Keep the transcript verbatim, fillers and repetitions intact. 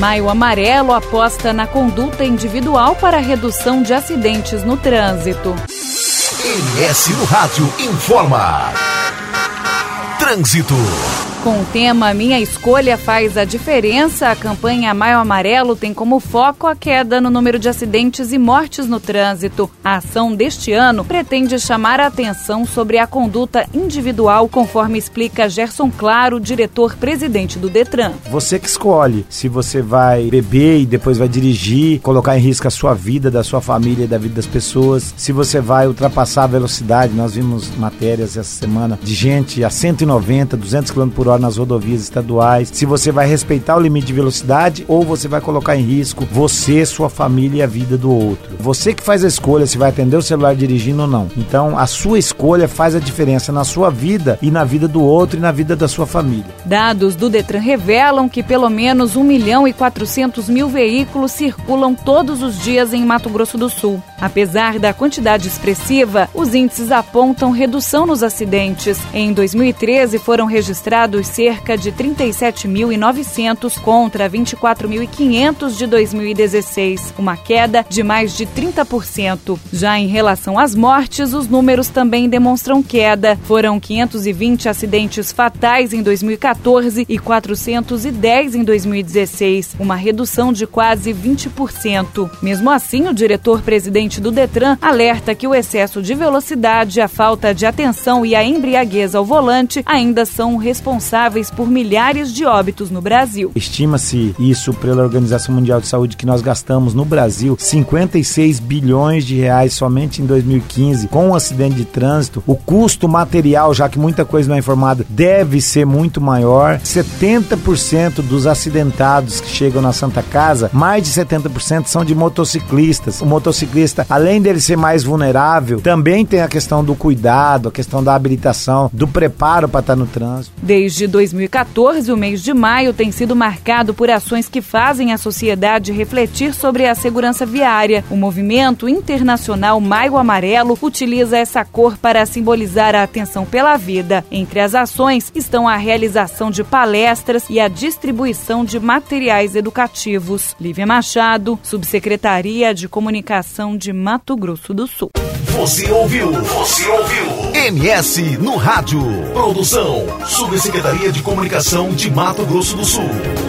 Maio Amarelo aposta na conduta individual para redução de acidentes no trânsito. M S no Rádio informa. Trânsito. Com o tema Minha Escolha Faz a Diferença, a campanha Maio Amarelo tem como foco a queda no número de acidentes e mortes no trânsito. A ação deste ano pretende chamar a atenção sobre a conduta individual, conforme explica Gerson Claro, diretor-presidente do Detran. Você que escolhe se você vai beber e depois vai dirigir, colocar em risco a sua vida, da sua família e da vida das pessoas. Se você vai ultrapassar a velocidade, nós vimos matérias essa semana de gente a cento e noventa, duzentos quilômetros por hora nas rodovias estaduais. Se você vai respeitar o limite de velocidade ou você vai colocar em risco você, sua família e a vida do outro. Você que faz a escolha se vai atender o celular dirigindo ou não. Então, a sua escolha faz a diferença na sua vida e na vida do outro e na vida da sua família. Dados do Detran revelam que pelo menos um milhão e quatrocentos mil veículos circulam todos os dias em Mato Grosso do Sul. Apesar da quantidade expressiva, os índices apontam redução nos acidentes. Em dois mil e treze foram registrados cerca de trinta e sete mil e novecentos contra vinte e quatro mil e quinhentos de dois mil e dezesseis, uma queda de mais de trinta por cento. Já em relação às mortes, os números também demonstram queda. Foram quinhentos e vinte acidentes fatais em dois mil e quatorze e quatrocentos e dez em dois mil e dezesseis, uma redução de quase vinte por cento. Mesmo assim, o diretor-presidente do Detran alerta que o excesso de velocidade, a falta de atenção e a embriaguez ao volante ainda são responsáveis por milhares de óbitos no Brasil. Estima-se isso pela Organização Mundial de Saúde que nós gastamos no Brasil cinquenta e seis bilhões de reais somente em dois mil e quinze com um acidente de trânsito. O custo material, já que muita coisa não é informada, deve ser muito maior. setenta por cento dos acidentados que chegam na Santa Casa, mais de setenta por cento são de motociclistas. O motociclista, além dele ser mais vulnerável, também tem a questão do cuidado, a questão da habilitação, do preparo para estar no trânsito. Desde dois mil e quatorze, o mês de maio tem sido marcado por ações que fazem a sociedade refletir sobre a segurança viária. O movimento internacional Maio Amarelo utiliza essa cor para simbolizar a atenção pela vida. Entre as ações estão a realização de palestras e a distribuição de materiais educativos. Lívia Machado, Subsecretaria de Comunicação de Mato Grosso do Sul. Você ouviu? Você ouviu? M S no Rádio. Produção, Subsecretaria de Comunicação de Mato Grosso do Sul.